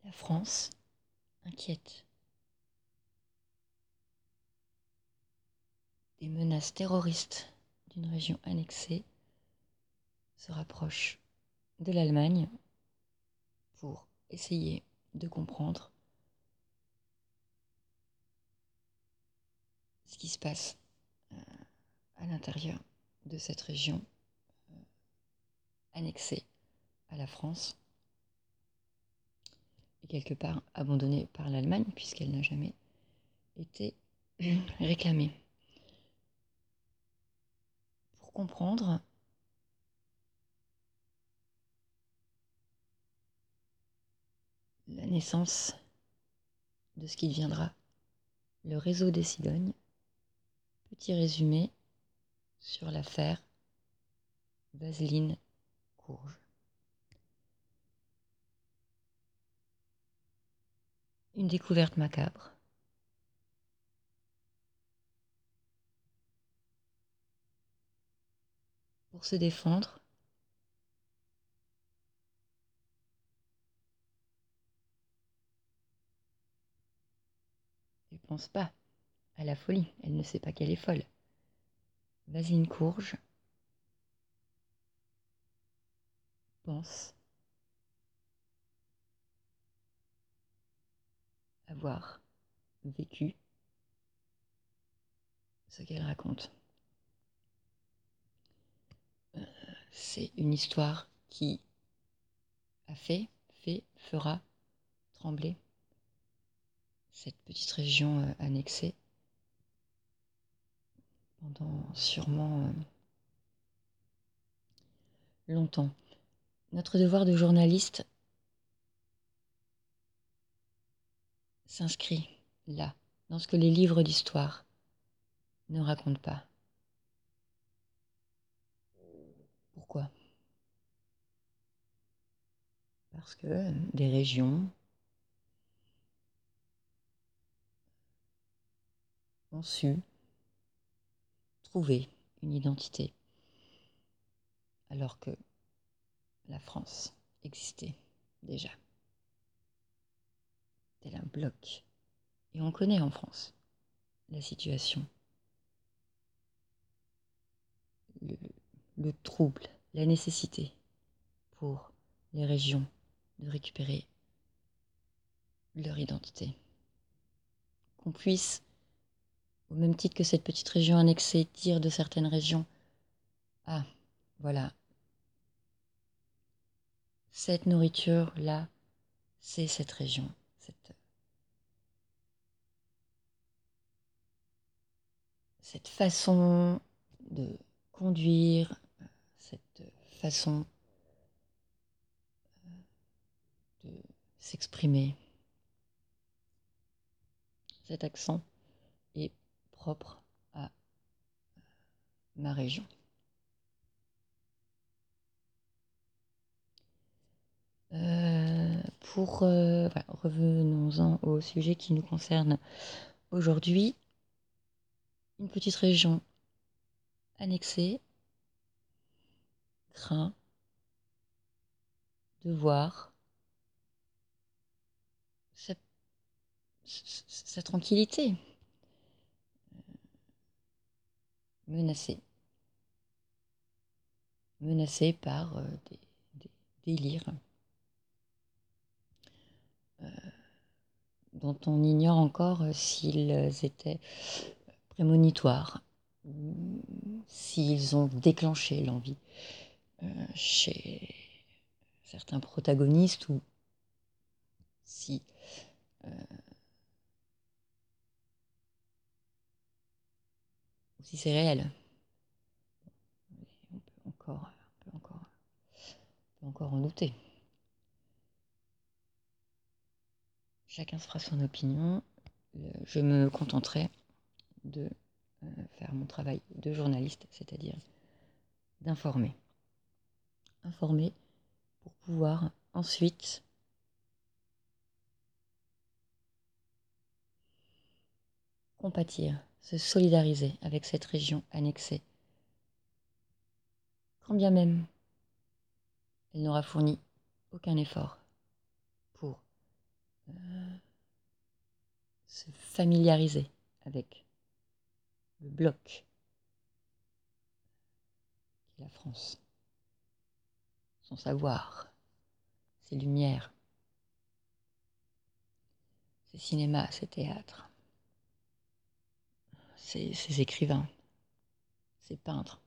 La France, inquiète des menaces terroristes d'une région annexée, se rapproche de l'Allemagne pour essayer de comprendre ce qui se passe à l'intérieur de cette région annexée à la France et quelque part abandonnée par l'Allemagne puisqu'elle n'a jamais été réclamée. Pour comprendre la naissance de ce qui deviendra le réseau des cigognes, petit résumé sur l'affaire Vaseline Courge. Une découverte macabre. Pour se défendre, elle ne pense pas à la folie, elle ne sait pas qu'elle est folle. Vaseline Courge pense avoir vécu ce qu'elle raconte. C'est une histoire qui a fera trembler cette petite région annexée pendant sûrement longtemps. Notre devoir de journaliste s'inscrit là, dans ce que les livres d'histoire ne racontent pas. Pourquoi ? Parce que des régions ont su trouver une identité, alors que la France existait déjà, tel un bloc. Et on connaît en France la situation, le trouble, la nécessité pour les régions de récupérer leur identité. Qu'on puisse, au même titre que cette petite région annexée, dire de certaines régions, ah, voilà, cette nourriture-là, c'est cette région, cette façon de conduire, cette façon de s'exprimer. Cet accent est propre à ma région. Voilà, revenons-en au sujet qui nous concerne aujourd'hui. Une petite région annexée craint de voir sa tranquillité menacée par des délires dont on ignore encore s'ils étaient prémonitoires, s'ils ont déclenché l'envie chez certains protagonistes ou si c'est réel. On peut encore en douter. Chacun se fera son opinion. Je me contenterai de faire mon travail de journaliste, c'est-à-dire d'informer. Informer pour pouvoir ensuite compatir, se solidariser avec cette région annexée. Quand bien même elle n'aura fourni aucun effort pour se familiariser avec le bloc qu'est la France, son savoir, ses lumières, ses cinémas, ses théâtres, ses écrivains, ses peintres.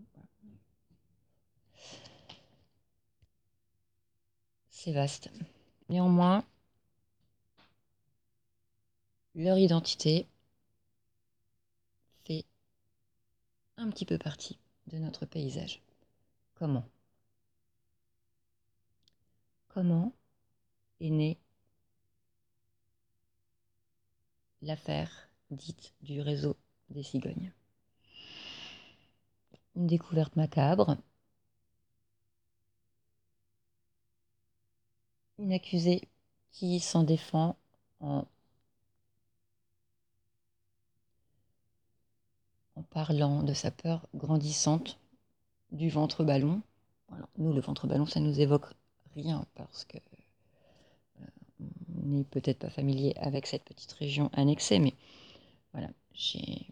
C'est vaste. Néanmoins, leur identité fait un petit peu partie de notre paysage. Comment est née l'affaire dite du réseau des cigognes? Une découverte macabre, une accusée qui s'en défend en parlant de sa peur grandissante du ventre ballon. Alors, nous, le ventre ballon, ça nous évoque rien parce que on n'est peut-être pas familier avec cette petite région annexée, mais voilà, j'ai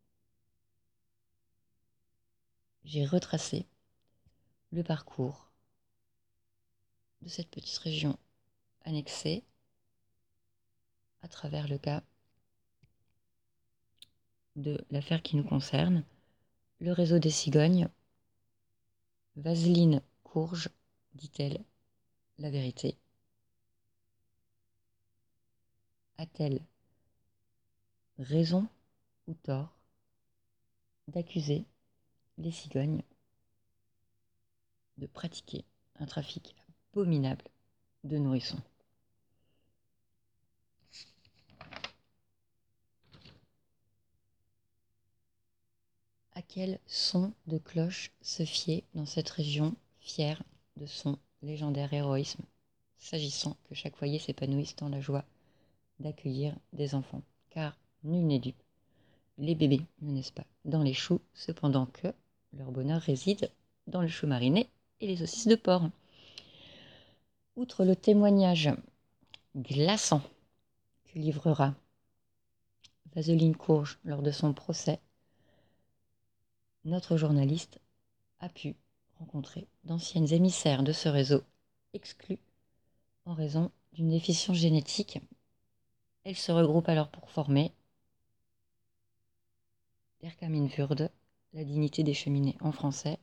retracé le parcours de cette petite région annexée à travers le cas de l'affaire qui nous concerne, le réseau des cigognes. Vaseline Courge dit-elle la vérité? A-t-elle raison ou tort d'accuser les cigognes de pratiquer un trafic abominable de nourrissons? À quel son de cloche se fier dans cette région fière de son légendaire héroïsme, s'agissant que chaque foyer s'épanouisse dans la joie d'accueillir des enfants? Car nul n'est dupe, les bébés ne naissent pas dans les choux, cependant que leur bonheur réside dans le chou mariné et les saucisses de porc. Outre le témoignage glaçant que livrera Vaseline Courge lors de son procès, notre journaliste a pu rencontrer d'anciennes émissaires de ce réseau exclus en raison d'une déficience génétique. Elles se regroupent alors pour former l'Erkaminwürde, la dignité des cheminées en français.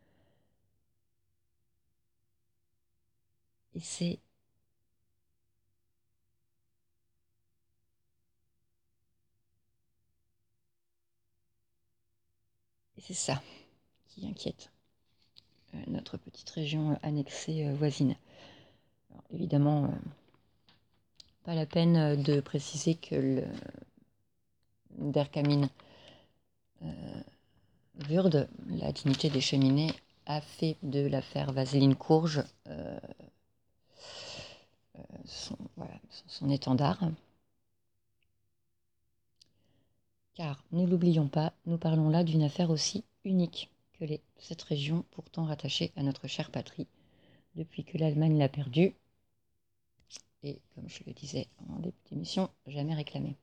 Et c'est ça qui inquiète notre petite région annexée voisine. Alors, évidemment, pas la peine de préciser que le d'Erkaminwürde, la dignité des cheminées, a fait de l'affaire Vaseline Courge son étendard. Car, ne l'oublions pas, nous parlons là d'une affaire aussi unique que l'est cette région pourtant rattachée à notre chère patrie depuis que l'Allemagne l'a perdue et, comme je le disais en début d'émission, jamais réclamée.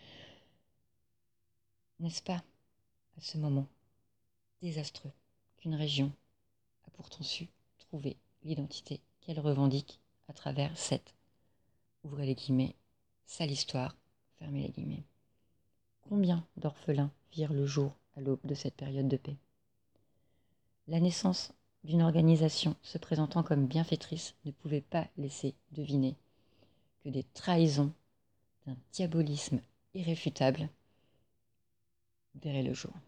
N'est-ce pas, à ce moment désastreux, qu'une région a pourtant su trouver l'identité qu'elle revendique à travers cette, ouvrez les guillemets, sale histoire, fermez les guillemets? Combien d'orphelins virent le jour à l'aube de cette période de paix? La naissance d'une organisation se présentant comme bienfaitrice ne pouvait pas laisser deviner que des trahisons d'un diabolisme irréfutable verraient le jour.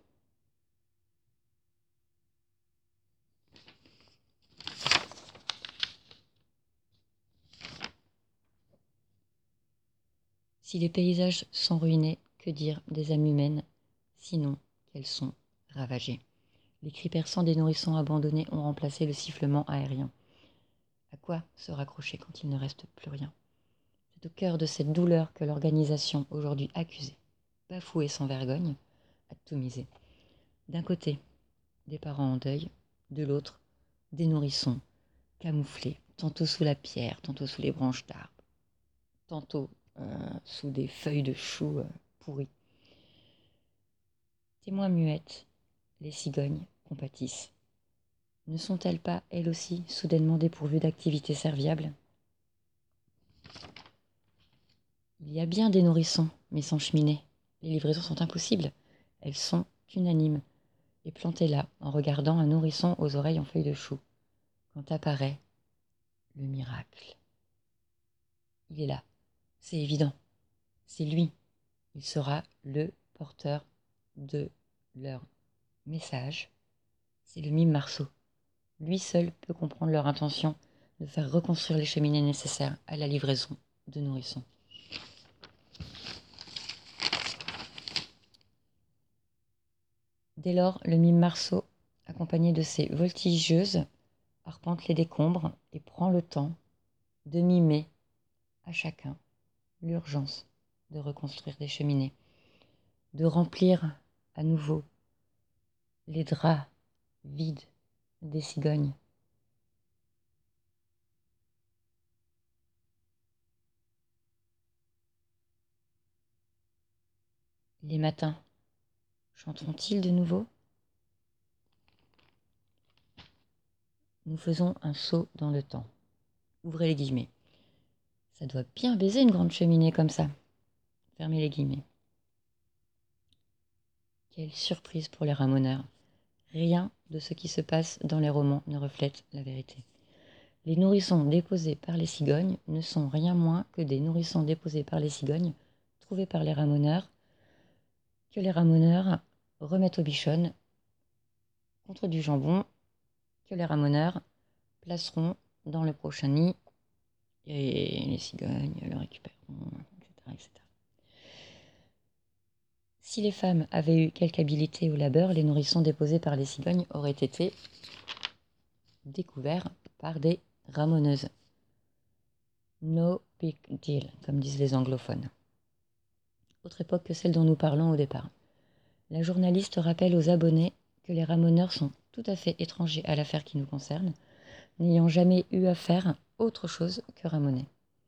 Si les paysages sont ruinés, que dire des âmes humaines, sinon qu'elles sont ravagées? Les cris perçants des nourrissons abandonnés ont remplacé le sifflement aérien. À quoi se raccrocher quand il ne reste plus rien? C'est au cœur de cette douleur que l'organisation, aujourd'hui accusée, bafouée sans vergogne, a tout misé. D'un côté, des parents en deuil, de l'autre, des nourrissons, camouflés, tantôt sous la pierre, tantôt sous les branches d'arbres. tantôt sous des feuilles de chou pourries. Témoins muettes, les cigognes compatissent. Ne sont-elles pas, elles aussi, soudainement dépourvues d'activité serviable ? Il y a bien des nourrissons, mais sans cheminée. Les livraisons sont impossibles. Elles sont unanimes. Et plantées là, en regardant un nourrisson aux oreilles en feuilles de chou. Quand apparaît le miracle. Il est là. C'est évident. C'est lui. Il sera le porteur de leur message. C'est le mime Marceau. Lui seul peut comprendre leur intention de faire reconstruire les cheminées nécessaires à la livraison de nourrissons. Dès lors, le mime Marceau, accompagné de ses voltigeuses, arpente les décombres et prend le temps de mimer à chacun l'urgence de reconstruire des cheminées, de remplir à nouveau les draps vides des cigognes. Les matins, chanteront-ils de nouveau ? Nous faisons un saut dans le temps. Ouvrez les guillemets. Ça doit bien baiser une grande cheminée comme ça. Fermez les guillemets. Quelle surprise pour les ramoneurs. Rien de ce qui se passe dans les romans ne reflète la vérité. Les nourrissons déposés par les cigognes ne sont rien moins que des nourrissons déposés par les cigognes, trouvés par les ramoneurs, que les ramoneurs remettent aux bichonnes contre du jambon, que les ramoneurs placeront dans le prochain nid, et les cigognes le récupéreront, etc., etc. Si les femmes avaient eu quelque habileté au labeur, les nourrissons déposés par les cigognes auraient été découverts par des ramoneuses. No big deal, comme disent les anglophones. Autre époque que celle dont nous parlons au départ. La journaliste rappelle aux abonnés que les ramoneurs sont tout à fait étrangers à l'affaire qui nous concerne, n'ayant jamais eu à faire autre chose que ramoner.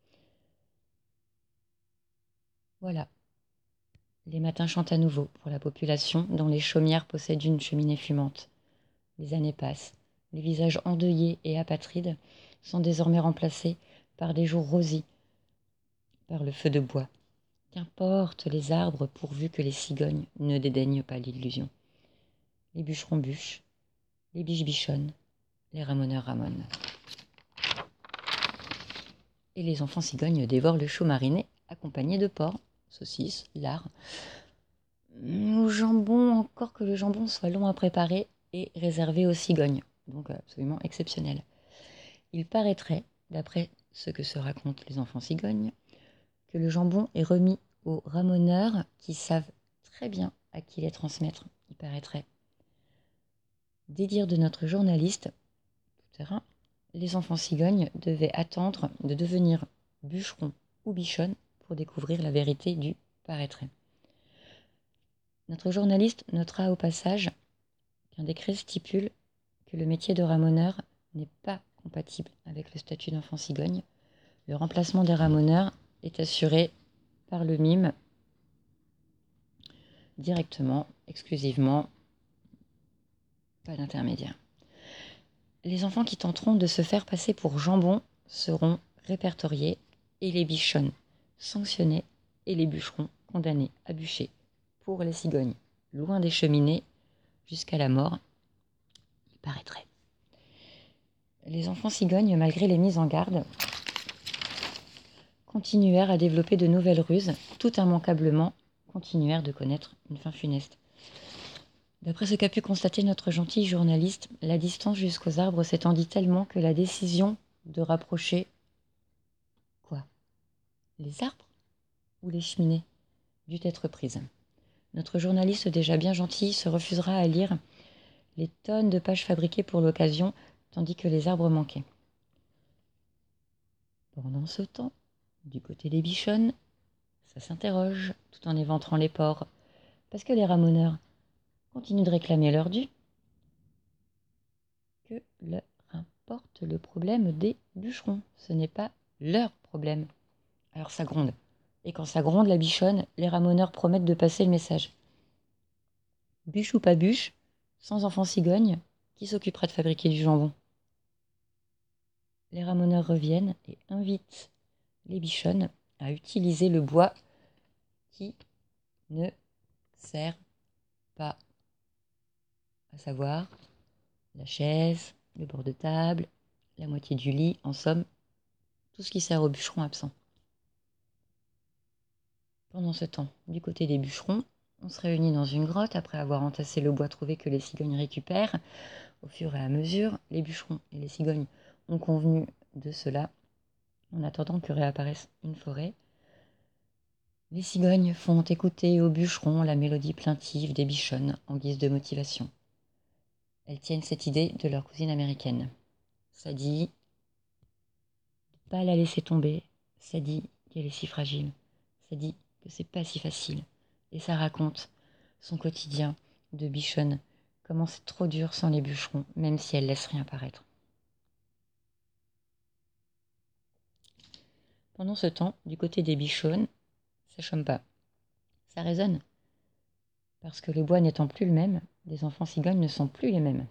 Voilà. Les matins chantent à nouveau pour la population dont les chaumières possèdent une cheminée fumante. Les années passent. Les visages endeuillés et apatrides sont désormais remplacés par des jours rosis, par le feu de bois. Qu'importe les arbres pourvu que les cigognes ne dédaignent pas l'illusion. Les bûcherons bûchent, les biches bichonnent, les ramoneurs ramonent. Et les enfants cigognes dévorent le chou mariné accompagné de porc, saucisses, lard, ou jambon, encore que le jambon soit long à préparer et réservé aux cigognes, donc absolument exceptionnel. Il paraîtrait, d'après ce que se racontent les enfants cigognes, que le jambon est remis aux ramoneurs qui savent très bien à qui les transmettre, il paraîtrait. Des dires de notre journaliste, tout terrain, les enfants cigognes devaient attendre de devenir bûcherons ou bichonnes pour découvrir la vérité du paraîtrait. Notre journaliste notera au passage qu'un décret stipule que le métier de ramoneur n'est pas compatible avec le statut d'enfant cigogne. Le remplacement des ramoneurs est assuré par le mime directement, exclusivement, pas d'intermédiaire. Les enfants qui tenteront de se faire passer pour jambon seront répertoriés et les bichonnes sanctionnés et les bûcherons condamnés à bûcher pour les cigognes, loin des cheminées, jusqu'à la mort, il paraîtrait. Les enfants cigognes, malgré les mises en garde, continuèrent à développer de nouvelles ruses, tout immanquablement continuèrent de connaître une fin funeste. D'après ce qu'a pu constater notre gentil journaliste, la distance jusqu'aux arbres s'étendit tellement que la décision de rapprocher quoi ? Les arbres ou les cheminées dut être prise. Notre journaliste déjà bien gentil se refusera à lire les tonnes de pages fabriquées pour l'occasion, tandis que les arbres manquaient. Pendant ce temps, du côté des bichonnes, ça s'interroge tout en éventrant les porcs, parce que les ramoneurs continuent de réclamer leur dû. Que leur importe le problème des bûcherons, ce n'est pas leur problème. Alors ça gronde. Et quand ça gronde la bichonne, les ramoneurs promettent de passer le message. Bûche ou pas bûche, sans enfant cigogne, qui s'occupera de fabriquer du jambon? Les ramoneurs reviennent et invitent les bichonnes à utiliser le bois qui ne sert pas, à savoir la chaise, le bord de table, la moitié du lit, en somme, tout ce qui sert aux bûcherons absents. Pendant ce temps, du côté des bûcherons, on se réunit dans une grotte après avoir entassé le bois trouvé que les cigognes récupèrent. Au fur et à mesure, les bûcherons et les cigognes ont convenu de cela. En attendant que réapparaisse une forêt, les cigognes font écouter aux bûcherons la mélodie plaintive des bichonnes en guise de motivation. Elles tiennent cette idée de leur cousine américaine. Ça dit de pas la laisser tomber, ça dit qu'elle est si fragile, ça dit que c'est pas si facile. Et ça raconte son quotidien de bichonne, comment c'est trop dur sans les bûcherons, même si elle laisse rien paraître. Pendant ce temps, du côté des bichonnes, ça chôme pas. Ça résonne. Parce que le bois n'étant plus le même, les enfants cigognes ne sont plus les mêmes.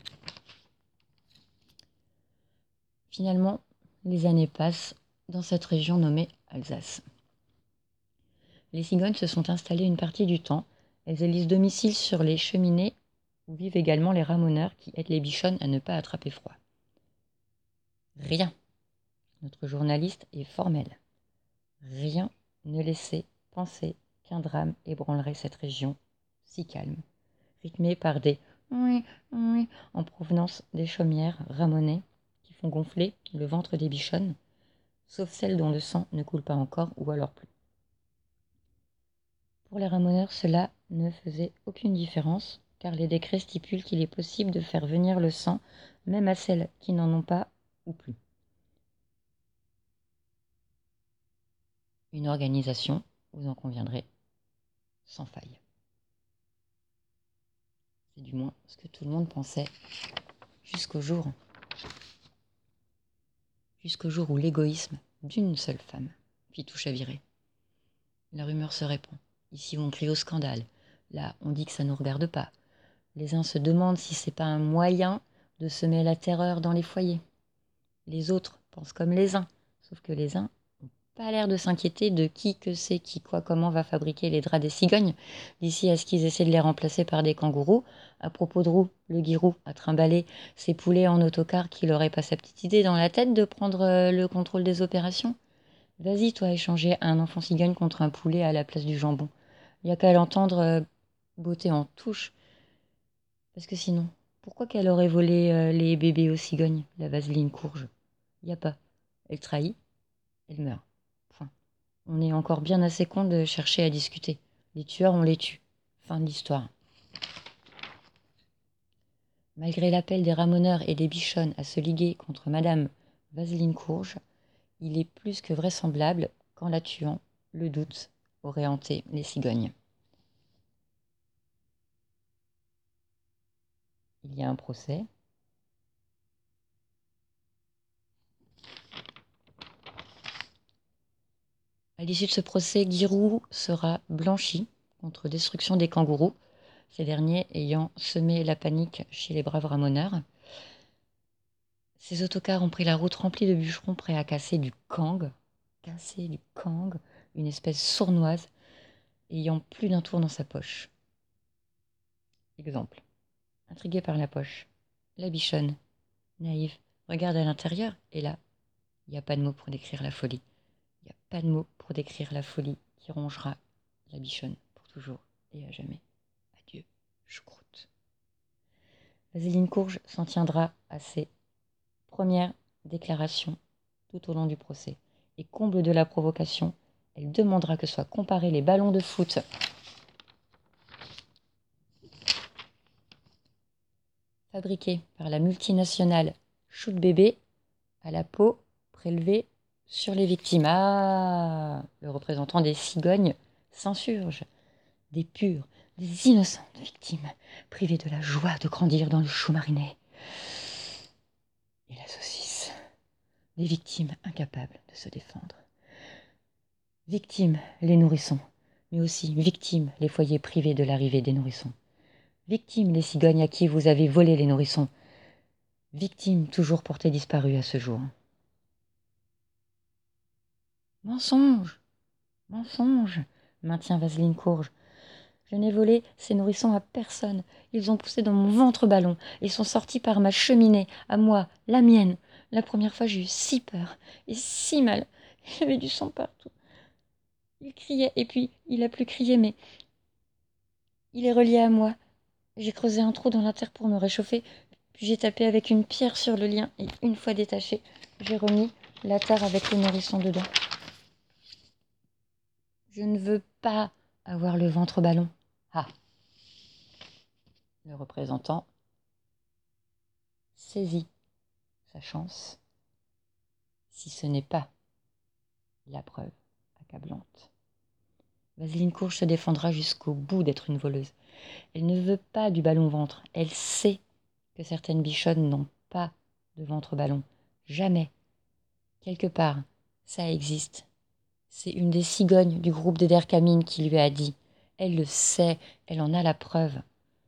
Finalement, les années passent dans cette région nommée Alsace. Les cigognes se sont installées une partie du temps. Elles élisent domicile sur les cheminées où vivent également les ramoneurs qui aident les bichonnes à ne pas attraper froid. Rien, notre journaliste est formel, rien ne laissait penser qu'un drame ébranlerait cette région si calme, rythmée par des oui, oui en provenance des chaumières ramonées qui font gonfler le ventre des bichonnes, sauf celles dont le sang ne coule pas encore ou alors plus. Pour les ramoneurs, cela ne faisait aucune différence, car les décrets stipulent qu'il est possible de faire venir le sang, même à celles qui n'en ont pas ou plus. Une organisation, vous en conviendrez, sans faille. C'est du moins ce que tout le monde pensait jusqu'au jour où l'égoïsme d'une seule femme fit tout chavirer. La rumeur se répand. Ici, on crie au scandale. Là, on dit que ça ne nous regarde pas. Les uns se demandent si c'est pas un moyen de semer la terreur dans les foyers. Les autres pensent comme les uns, sauf que les uns n'ont pas l'air de s'inquiéter de qui que c'est, qui, quoi, comment va fabriquer les draps des cigognes, d'ici à ce qu'ils essaient de les remplacer par des kangourous. À propos de Roux, le guirou a trimballé ses poulets en autocar qu'il n'aurait pas sa petite idée dans la tête de prendre le contrôle des opérations. Vas-y, toi, échanger un enfant cigogne contre un poulet à la place du jambon. Il n'y a qu'à l'entendre botter en touche. Parce que sinon, pourquoi qu'elle aurait volé les bébés aux cigognes, la vaseline courge? Il n'y a pas. Elle trahit, elle meurt. Point. On est encore bien assez con de chercher à discuter. Les tueurs, on les tue. Fin de l'histoire. Malgré l'appel des ramoneurs et des bichonnes à se liguer contre Madame Vaseline Courge, il est plus que vraisemblable qu'en la tuant, le doute aurait hanté les cigognes. Il y a un procès. À l'issue de ce procès, Giroud sera blanchi contre destruction des kangourous, ces derniers ayant semé la panique chez les braves ramoneurs. Ces autocars ont pris la route remplie de bûcherons prêts à casser du kang, une espèce sournoise ayant plus d'un tour dans sa poche. Exemple. Intriguée par la poche, la bichonne, naïve, regarde à l'intérieur et là, il n'y a pas de mots pour décrire la folie. Il n'y a pas de mots pour décrire la folie qui rongera la bichonne pour toujours et à jamais. Adieu, choucroute. Vaseline Courge s'en tiendra à ses premières déclarations tout au long du procès. Et comble de la provocation, elle demandera que soient comparés les ballons de foot fabriqués par la multinationale Shoot Bébé à la peau prélevée sur les victimes. Ah, le représentant des cigognes s'insurge. Des pures, des innocentes victimes, privées de la joie de grandir dans le chou mariné. Et la saucisse. Des victimes incapables de se défendre. Victimes, les nourrissons, mais aussi victimes, les foyers privés de l'arrivée des nourrissons. Victimes, les cigognes à qui vous avez volé les nourrissons. Victimes, toujours portées disparues à ce jour. Mensonge, mensonge, maintient Vaseline Courge. Je n'ai volé ces nourrissons à personne. Ils ont poussé dans mon ventre ballon et sont sortis par ma cheminée, à moi, la mienne. La première fois, j'ai eu si peur et si mal. Il y avait du sang partout. Il criait, et puis il a plus crié, mais il est relié à moi. J'ai creusé un trou dans la terre pour me réchauffer, puis j'ai tapé avec une pierre sur le lien, et une fois détaché, j'ai remis la terre avec le nourrisson dedans. Je ne veux pas avoir le ventre ballon. Ah. Le représentant saisit sa chance, si ce n'est pas la preuve accablante. Vaseline Courge se défendra jusqu'au bout d'être une voleuse. Elle ne veut pas du ballon-ventre. Elle sait que certaines bichonnes n'ont pas de ventre-ballon. Jamais. Quelque part, ça existe. C'est une des cigognes du groupe des Derkamines qui lui a dit. Elle le sait, elle en a la preuve.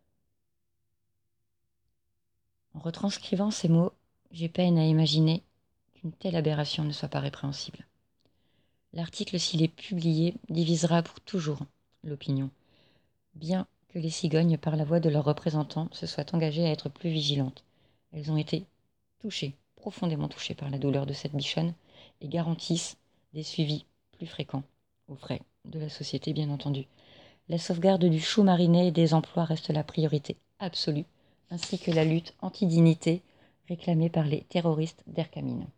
En retranscrivant ces mots, j'ai peine à imaginer qu'une telle aberration ne soit pas répréhensible. L'article, s'il est publié, divisera pour toujours l'opinion, bien que les cigognes, par la voix de leurs représentants, se soient engagées à être plus vigilantes. Elles ont été touchées, profondément touchées par la douleur de cette bichonne, et garantissent des suivis plus fréquents, aux frais de la société bien entendu. La sauvegarde du chou mariné et des emplois reste la priorité absolue, ainsi que la lutte anti-dignité réclamée par les terroristes d'Erkamine.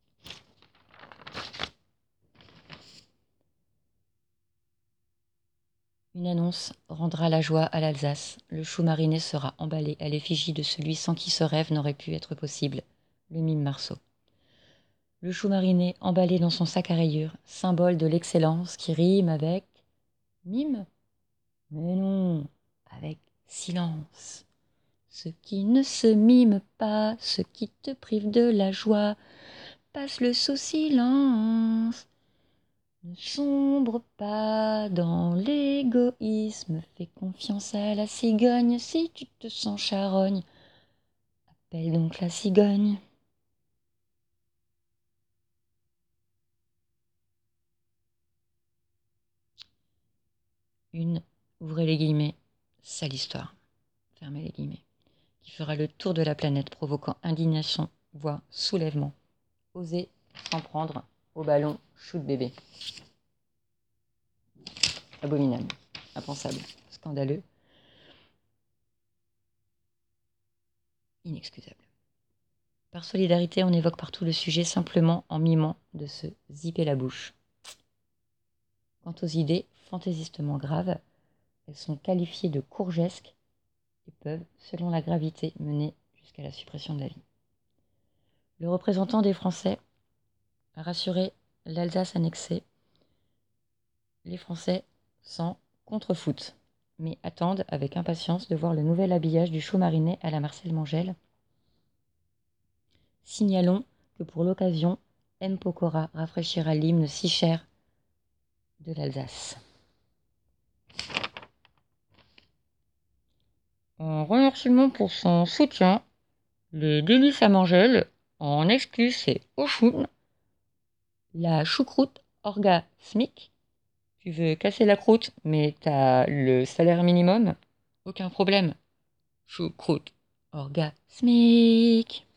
Une annonce rendra la joie à l'Alsace. Le chou mariné sera emballé à l'effigie de celui sans qui ce rêve n'aurait pu être possible, le mime Marceau. Le chou mariné emballé dans son sac à rayures, symbole de l'excellence qui rime avec mime. Mais non, avec silence. Ce qui ne se mime pas, ce qui te prive de la joie, passe-le sous silence. Ne sombre pas dans l'égoïsme, fais confiance à la cigogne si tu te sens charogne. Appelle donc la cigogne. Une, ouvrez les guillemets, sale histoire, fermez les guillemets, qui fera le tour de la planète, provoquant indignation, voire soulèvement. Osez s'en prendre au ballon shoot bébé. Abominable, impensable, scandaleux, inexcusable. Par solidarité, on évoque partout le sujet simplement en mimant de se zipper la bouche. Quant aux idées fantaisistement graves, elles sont qualifiées de courgesques et peuvent, selon la gravité, mener jusqu'à la suppression de la vie. Le représentant des Français a rassuré l'Alsace annexée. Les Français s'en contrefoutent, mais attendent avec impatience de voir le nouvel habillage du chou mariné à la Marcel Mangel. Signalons que pour l'occasion, M. Pokora rafraîchira l'hymne si cher de l'Alsace. En remerciement pour son soutien, les délices à Mangel, en exclu c'est Oshun, la choucroute Orga SMIC. Tu veux casser la croûte, mais t'as le salaire minimum? Aucun problème. Choucroute Orga SMIC.